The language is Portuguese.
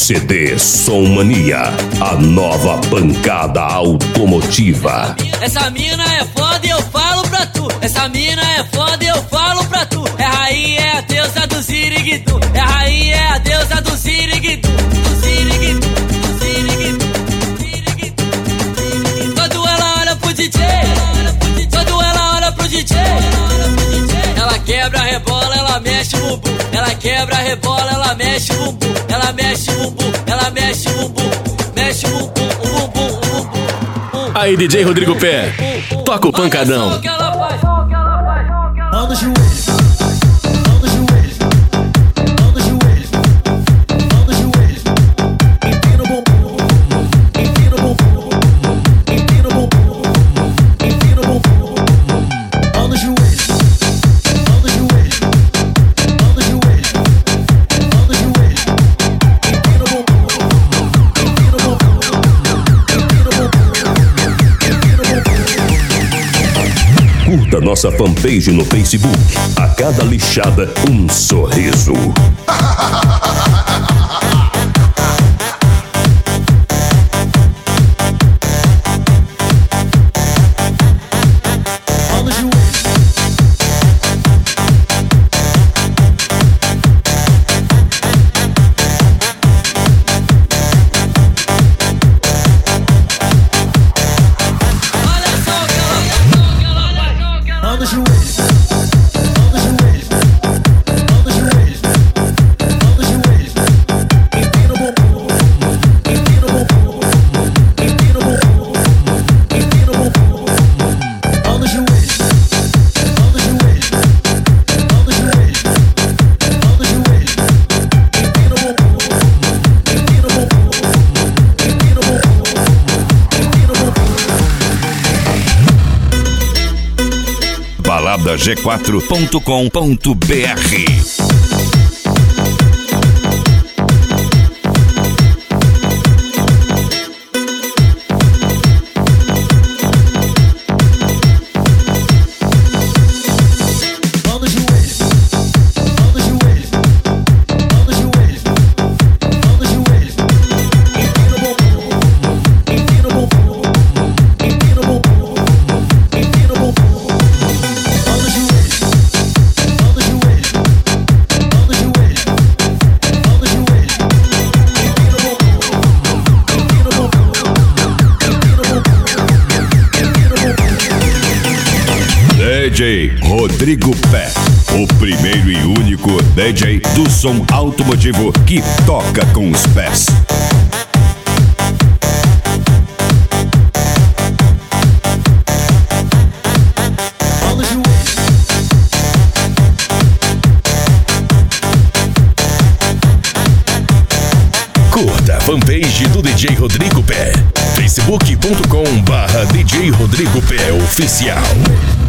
CD Som Mania, a nova pancada automotiva. Essa mina é foda e eu falo pra tu. Essa mina é foda e eu falo pra tu. É rainha, é a deusa do Ziriguidu. É rainha, é a deusa do Ziriguidu. Do Ziriguidu, do Ziriguidu, do Ziriguidu. Quando ela olha pro DJ, quando ela olha pro DJ, ela quebra, rebola, ela mexe o bumbum. Ela quebra, rebola, ela mexe o bumbum. Ela mexe o bumbum, ela mexe o bumbum. Mexe o bumbum, o bumbum, o bumbum. Aí, DJ Rodrigo Pé, toca o pancadão. Mão no joelho, mão no joelho, mão no joelho, mão no joelho. Empina o bumbum, empina o bumbum, empina o bumbum, empina o bumbum. Mão no joelho, mão no joelho, mão no joelho, mão no joelho. Empina o bumbum, empina o bumbum, empina o bumbum, empina o bumbum. Curta nossa fanpage no Facebook. A cada lixada, um sorriso. Mão no joelho. Mão no joelho, mão no joelho, mão no joelho, mão no joelho. Empina o bumbum, empina o bumbum, empina o bumbum, empina o bumbum. Mão no joelho, mão no joelho, mão no joelho, mão no joelho. Empina o bumbum, empina o bumbum, empina o bumbum, empina o bumbum. baladag4.com.br. Mão no joelho, mão no joelho, mão no joelho, mão no joelho. Empina o bumbum, empina o bumbum, empina o bumbum, empina o bumbum. Mão no joelho, mão no joelho, mão no joelho, mão no joelho. Empina o bumbum, empina o bumbum, empina o bumbum, empina o bumbum. DJ Rodrigo Pé, o primeiro e único DJ do som automotivo que toca com os pés. Mão no joelho. Curta a fanpage do DJ Rodrigo Pé, facebook.com/DJ Rodrigo Pé Oficial.